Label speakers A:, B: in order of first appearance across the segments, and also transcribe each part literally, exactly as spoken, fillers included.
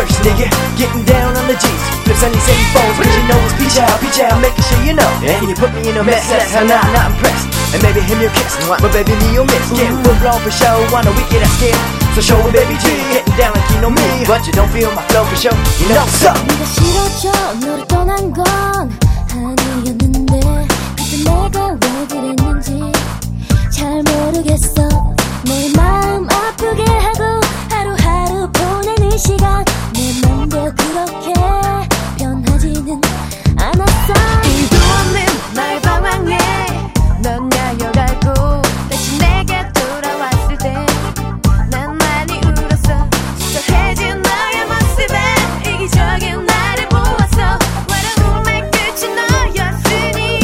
A: first nigga, getting down on the G's. Flips on these eighty phones, cause you know it's peach out, peach out, making sure you know. And you put me in a mess, that's how I'm not impressed. And maybe him you'll kiss, but baby me you'll miss. Getting full blown for show, on a weekend I skip. So show it baby G, getting down like you know me. But you don't feel my flow for show, you know what's up.
B: 네가 싫어져 너를 떠난 건 아니었는데 그때 내가 왜 그랬는지 잘 모르겠어. 내 마음 아프게 하고 하루하루 보내는 시간 내 맘도 그렇게 변하지는 않았어.
C: 이유도 없는 나의 방황에 넌 야여가고 다시 내게 돌아왔을 때 난 많이 울었어. sul쩍해진 너의 모습에 이기적인 나를 보았어. 원하는 끝이 너였으니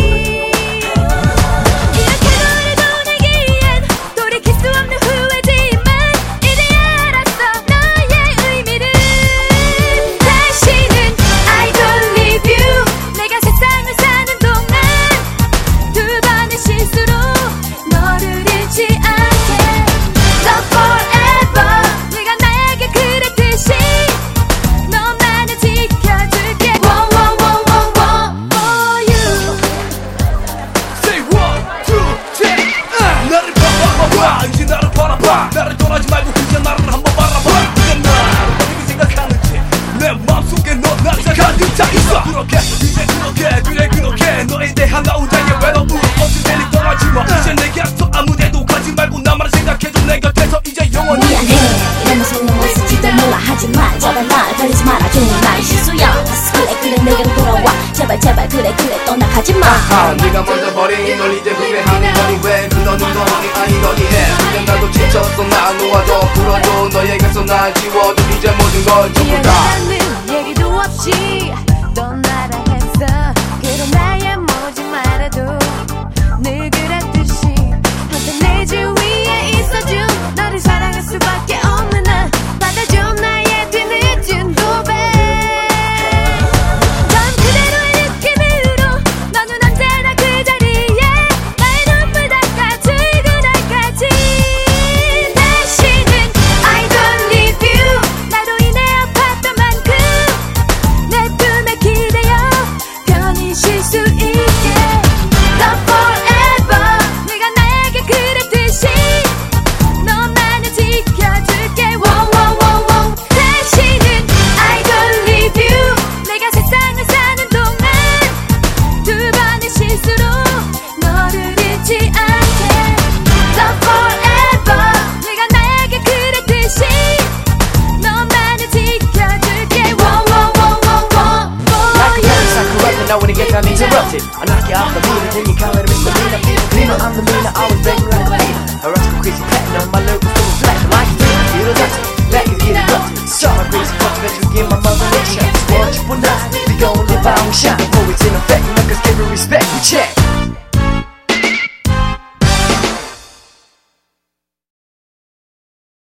C: 이렇게 너를 보내기엔 돌이킬 수 없는 후회지만 이제 알았어 너의 의미를. 다시는 I don't leave you. 내가 세상을 사는 동안 두 번의 실수로 너를 잃지 않게 Love forever. 네가 나에게 그랬듯이 너만을 지켜줄게. Whoa, whoa, whoa, whoa, whoa, for you.
D: Say one, two, three. 아, 나를 봐봐봐봐. 이제 나를 바라봐. 나를 떠나지 말고 그냥 나를 한번 바라봐. 네가 나를 어떻게 생각하는지 내 마음속에 너 나를 가득 차 있어. 그렇게 이제 그렇게 그래 그렇게 너에 대한 나 혼자의 외로움 없을 테니 떠나지 마. 이제 내 곁서 아무데도 가지 말고 나만을 생각해줘. 내 곁에서 이제 영원히.
B: 미안해 이러면 소용 없을지도 몰라. 하지만 제발 날 버리지 말아줘. 나의 실수야. 그래 그래 내게로 돌아와. 제발 제발 그래 그래 떠나가지마.
D: 아하, 네가 먼저 버린 걸 이제 후회하는 거니 왜 그러는 거니 아니더니 해. 그냥 나도 지쳤어. 나 놓아줘 풀어줘. 너에게서 날 지워줘. 이제 모든 걸 전부 다
C: 미안하다는 얘기도 없이 떠나라 했어. 그런 나의 모지 말아도 늘 그랬듯이 항상 내 주위에 있어준 너를 사랑할 수밖에 없는 나. 받아줘 나의 뒤늦은 고백. 전 그대로의 느낌으로 너는 언제나 그 자리에 나의 눈물 닦아주고 날까지. 다시는 I don't leave you. 나로 인해 아팠던 만큼 내 품에 기대어 편히 쉴 수 있게 Love forever. 네가 나에게 그랬듯이 너만을 지켜줄게. Wow, wow, wow, wow. 다시는 I don't leave you. 내가 세상을 사는 동안 두 번의 실수로 너를 잃지 않게 Love forever. 네가 나에게 그랬듯이 너만을 지켜줄게. Wow, wow, wow, wow, wow,
A: Like a
C: for
A: parasite
C: you.
A: corrupted, know when it gets uninterrupted. I knock you off the beat until you call it a